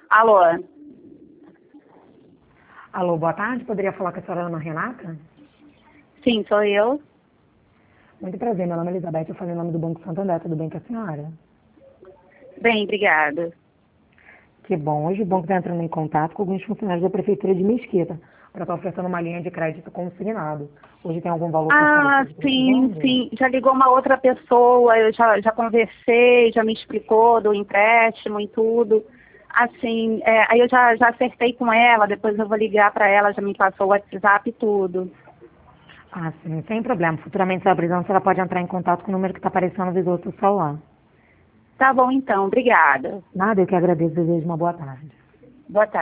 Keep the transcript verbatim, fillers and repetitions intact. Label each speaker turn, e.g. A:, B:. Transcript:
A: Alô?
B: Alô, boa tarde. Poderia falar com a senhora Ana Renata?
A: Sim, sou eu.
B: Muito prazer, meu nome é Elizabeth, eu falei em nome do Banco Santander, tudo bem com a senhora?
A: Bem, obrigada.
B: Que bom, hoje o banco está entrando em contato com alguns funcionários da Prefeitura de Mesquita para estar ofertando uma linha de crédito consignado. Hoje tem algum valor que a senhora
A: Ah,
B: esteja
A: sim,
B: precisando?
A: sim. Já ligou uma outra pessoa, eu já, já conversei, já me explicou do empréstimo e tudo. Assim, é, aí eu já, já acertei com ela, depois eu vou ligar para ela, já me passou o WhatsApp e tudo.
B: Ah, sim, sem problema. Futuramente, se ela precisar, ela pode entrar em contato com o número que está aparecendo no visor do seu celular.
A: Tá bom então, obrigada.
B: Nada, eu que agradeço, desejo uma boa tarde.
A: Boa tarde.